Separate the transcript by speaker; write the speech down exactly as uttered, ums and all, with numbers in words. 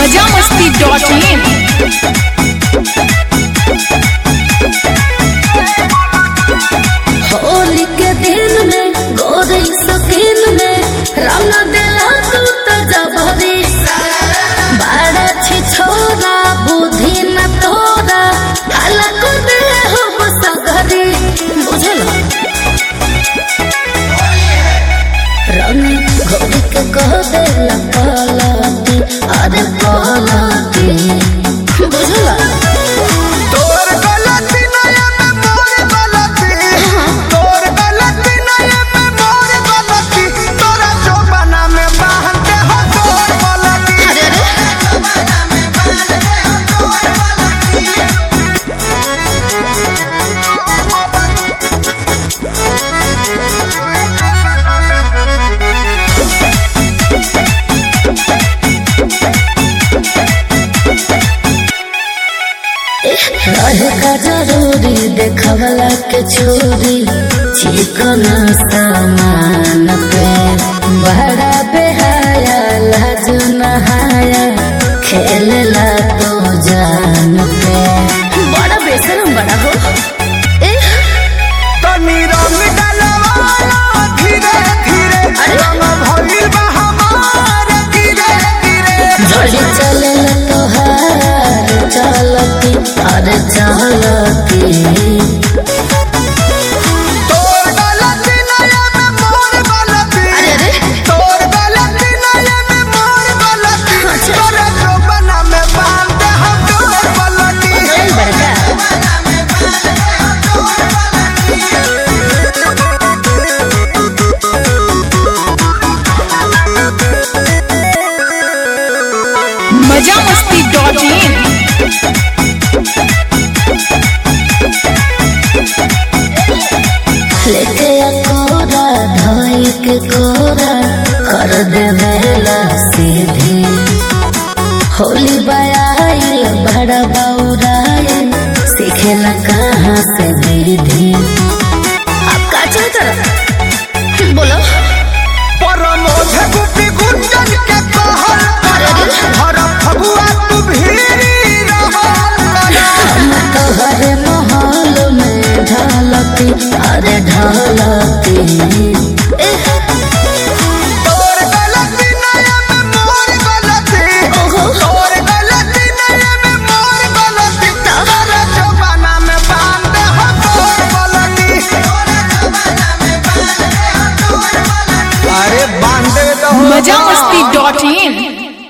Speaker 1: मजा मस्ती dot in.
Speaker 2: Holi के दिन में गोरी सकीन में रंग दिला तू तो जबरी बड़ा छी छोरा बुद्धि न तोरा अलग दे हो सगरी बुझल रंग घोड़ी के कह दे लपलाती अरे पलाती बुझल रहे का जरूरी देखवला के छोरी चिकन सामान पे बड़ा बेहाया लाज नहाया खेलला तो जान पे बड़ा बेशरम बड़ा हो
Speaker 3: तनी रंग डालवाला धीरे धीरे रंग भइल बा हमार धीरे धीरे
Speaker 2: झड़ी चले तोहार चलती अरे चलती
Speaker 3: तोर गलती नया में मोर गलती
Speaker 2: अरे
Speaker 3: तोर गलती नया में मोर गलती तोरे जोबना में बांध दे हम तोर गलती
Speaker 2: चल बड़का
Speaker 1: मजा मस्ती डॉट इन।
Speaker 2: लेके कोरा धोई के कोरा कर दे वेला सीधी होली बयाइल बड़ा बौराइल सीखेला कहाँ से विधि आप का चाहता बोलो
Speaker 3: परमोध गुपी गुंजन के कहल हर फगुआ तू भीरी रहल
Speaker 2: हम तो हरे महल में ढलती अरे ढलती
Speaker 3: तोर गलती नया में मोर गलती तोर गलती नया में मोर गलती तोरा जमाना में बांध दे हो तोर गलती अरे बांध दे तो
Speaker 1: मजा मस्ती डॉट इन।